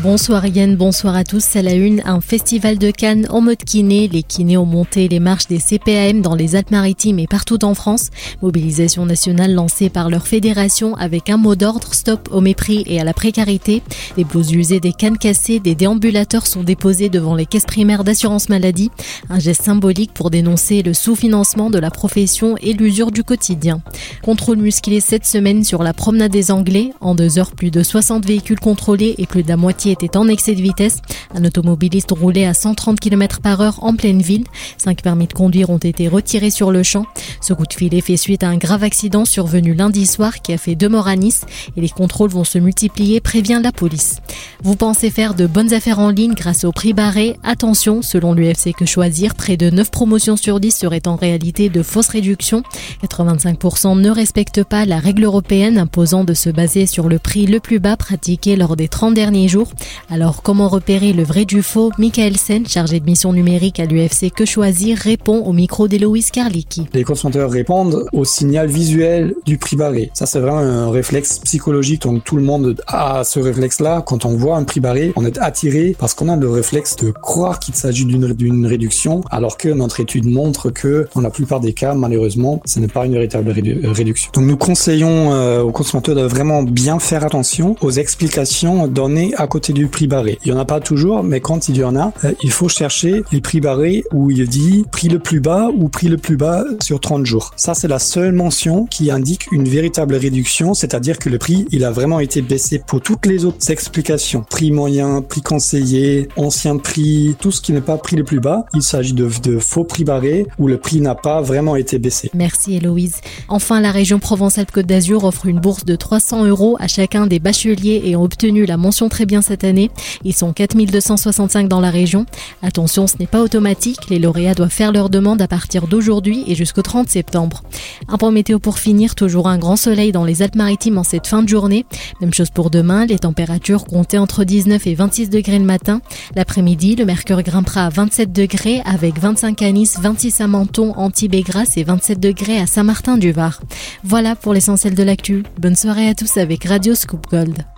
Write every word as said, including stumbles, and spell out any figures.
Bonsoir Yann, bonsoir à tous. À la une, un festival de Cannes en mode kiné. Les kinés ont monté les marches des C P A M dans les Alpes-Maritimes et partout en France. Mobilisation nationale lancée par leur fédération avec un mot d'ordre, stop au mépris et à la précarité. Des blouses usées, des cannes cassées, des déambulateurs sont déposés devant les caisses primaires d'assurance maladie. Un geste symbolique pour dénoncer le sous-financement de la profession et l'usure du quotidien. Contrôle musclé cette semaine sur la promenade des Anglais. En deux heures, plus de soixante véhicules contrôlés et plus de la moitié était en excès de vitesse. Un automobiliste roulait à cent trente kilomètres par heure en pleine ville. Cinq permis de conduire ont été retirés sur le champ. Ce coup de filet fait suite à un grave accident survenu lundi soir qui a fait deux morts à Nice et les contrôles vont se multiplier, prévient la police. Vous pensez faire de bonnes affaires en ligne grâce au prix barré? Attention, selon l'U F C Que Choisir, près de neuf promotions sur dix seraient en réalité de fausses réductions. quatre-vingt-cinq pour cent ne respectent pas la règle européenne imposant de se baser sur le prix le plus bas pratiqué lors des trente derniers jours. Alors, comment repérer le vrai du faux? Michael Sen, chargé de mission numérique à l'U F C Que Choisir, répond au micro d'Héloïse Karlicki. Les consommateurs répondent au signal visuel du prix barré. Ça, c'est vraiment un réflexe psychologique. Donc, tout le monde a ce réflexe-là. Quand on voit un prix barré, on est attiré parce qu'on a le réflexe de croire qu'il s'agit d'une, d'une réduction, alors que notre étude montre que, dans la plupart des cas, malheureusement, ce n'est pas une véritable rédu- réduction. Donc, nous conseillons euh, aux consommateurs de vraiment bien faire attention aux explications données à côté du prix barré. Il y en a pas toujours, mais quand il y en a, euh, il faut chercher les prix barrés où il dit prix le plus bas ou prix le plus bas sur trente jours. Ça, c'est la seule mention qui indique une véritable réduction, c'est-à-dire que le prix, il a vraiment été baissé. Pour toutes les autres explications, prix moyen, prix conseillé, ancien prix, tout ce qui n'est pas prix le plus bas, il s'agit de, de faux prix barrés où le prix n'a pas vraiment été baissé. Merci Héloïse. Enfin, la région Provence-Alpes-Côte d'Azur offre une bourse de trois cents euros à chacun des bacheliers ayant obtenu la mention très bien cette année. Ils sont quatre mille deux cent soixante-cinq dans la région. Attention, ce n'est pas automatique. Les lauréats doivent faire leur demande à partir d'aujourd'hui et jusqu'au trente septembre. Un point météo pour finir, toujours un grand soleil dans les Alpes-Maritimes en cette fin de journée. Même chose pour demain, les températures comptaient entre dix-neuf et vingt-six degrés le matin. L'après-midi, le mercure grimpera à vingt-sept degrés avec vingt-cinq à Nice, vingt-six à Menton, Antibes et Grasse et vingt-sept degrés à Saint-Martin-du-Var. Voilà pour l'essentiel de l'actu. Bonne soirée à tous avec Radio Scoop Gold.